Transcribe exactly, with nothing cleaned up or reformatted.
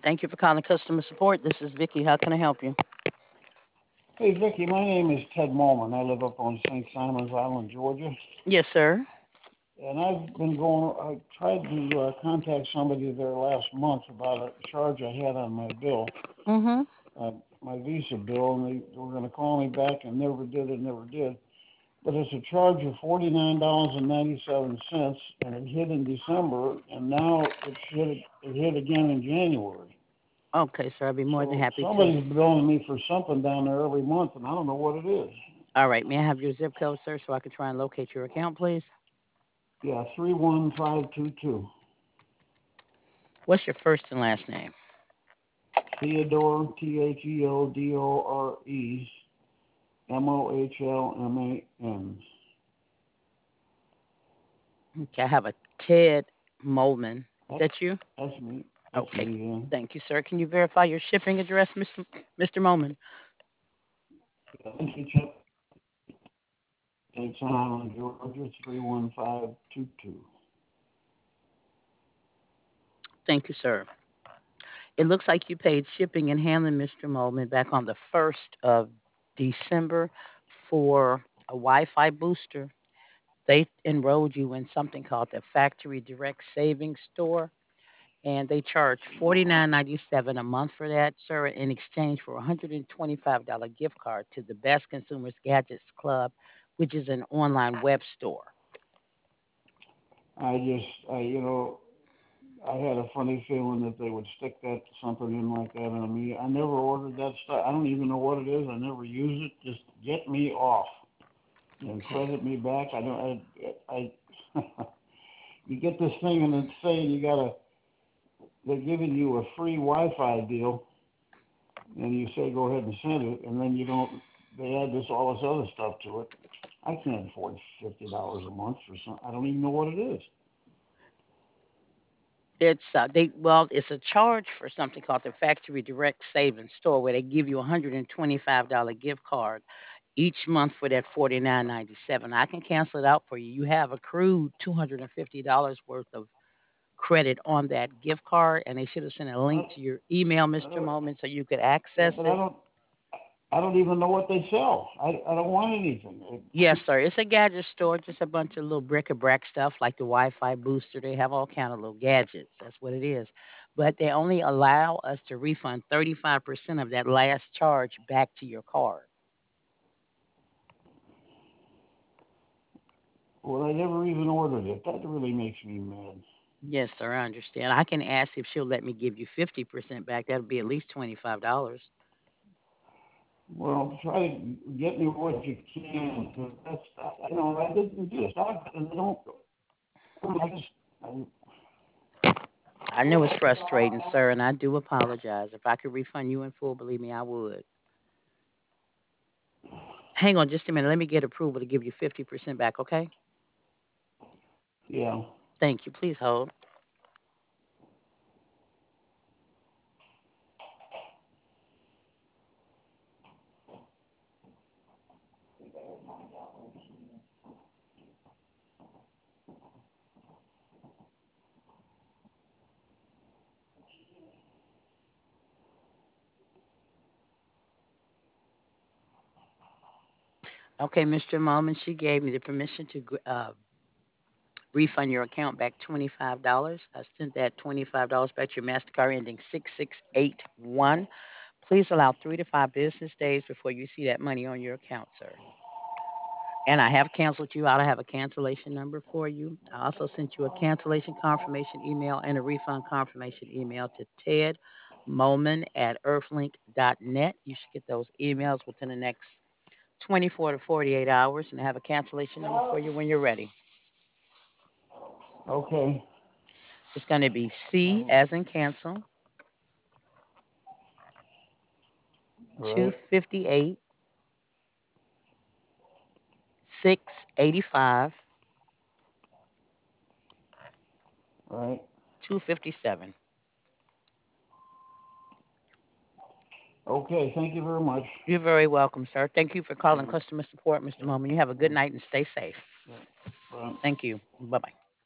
Thank you for calling customer support. This is Vicky. How can I help you? Hey, Vicky, my name is Ted Molman. I live up on Saint Simons Island, Georgia. Yes, sir. And I've been going, I tried to uh, contact somebody there last month about a charge I had on my bill, Mm-hmm. uh, my Visa bill, and they were going to call me back and never did and never did. But it's a charge of forty-nine dollars and ninety-seven cents, and it hit in December, and now it's hit, it hit again in January. Okay, sir. I'll be more than So happy to. somebody's billing me for something down there every month, and I don't know what it is. All right. May I have your zip code, sir, so I can try and locate your account, please? Yeah, three one five two two. What's your first and last name? Theodore, T H E O D O R E, M O H L M A N. Okay, I have a Ted Molman. Is That, that you? that's me. That's Okay. me, yeah. Thank you, sir. Can you verify your shipping address, Mister Mister Molman? Thank you, Chuck. It's on Georgia, three one five two two. Thank you, sir. It looks like you paid shipping and handling, Mister Molman, back on the first of December for a Wi-Fi booster. They enrolled you in something called the Factory Direct Savings Store, and they charge forty nine ninety seven a month for that, sir, in exchange for a hundred and twenty five dollar gift card to the Best Consumers Gadgets Club, which is an online web store. I just, I, you know, I had a funny feeling that they would stick that something in like that on me. I never ordered that stuff. I don't even know what it is. I never use it. Just get me off and Okay. credit me back. I don't. I. I you get this thing and it's saying you gotta. They're giving you a free Wi-Fi deal, and you say go ahead and send it, and then you don't. They add this all this other stuff to it. I can't afford fifty dollars a month for some. I don't even know what it is. It's uh, they well, it's a charge for something called the Factory Direct Savings Store, where they give you a hundred and twenty five dollar gift card each month for that forty nine ninety seven. I can cancel it out for you. You have accrued two hundred and fifty dollars worth of credit on that gift card, and they should have sent a link I, to your email, I Mister don't, Moment, so you could yeah, access but I it. don't. I don't even know what they sell. I, I don't want anything. Yes, sir. It's a gadget store, just a bunch of little bric-a-brac stuff like the Wi-Fi booster. They have all kind of little gadgets. That's what it is. But they only allow us to refund thirty-five percent of that last charge back to your card. Well, I never even ordered it. That really makes me mad. Yes, sir. I understand. I can ask if she'll let me give you fifty percent back. That'll be at least twenty-five dollars. Well, try to get me what you can. 'Cause that's, I, you know, I didn't do stuff, and I don't. I just, I, I know it's frustrating, sir, and I do apologize. If I could refund you in full, believe me, I would. Hang on just a minute. Let me get approval to give you fifty percent back, okay? yeah. Thank you. Please hold. Okay, Mister Mullman, she gave me the permission to uh, refund your account back twenty-five dollars. I sent that twenty-five dollars back to your MasterCard ending six six eight one. Please allow three to five business days before you see that money on your account, sir. And I have canceled you out. I have a cancellation number for you. I also sent you a cancellation confirmation email and a refund confirmation email to Ted Moman at earthlink dot net. You should get those emails within the next twenty-four to forty-eight hours, and I have a cancellation number for you when you're ready. Okay. It's going to be C Um, as in cancel, right. two fifty-eight, six eighty-five, Right. two fifty-seven. Okay. Thank you very much. You're very welcome, sir. Thank you for calling Uh, customer support, Mister yeah. Moman. You have a good Yeah. night and stay safe. Yeah. Right. Thank you. Bye bye.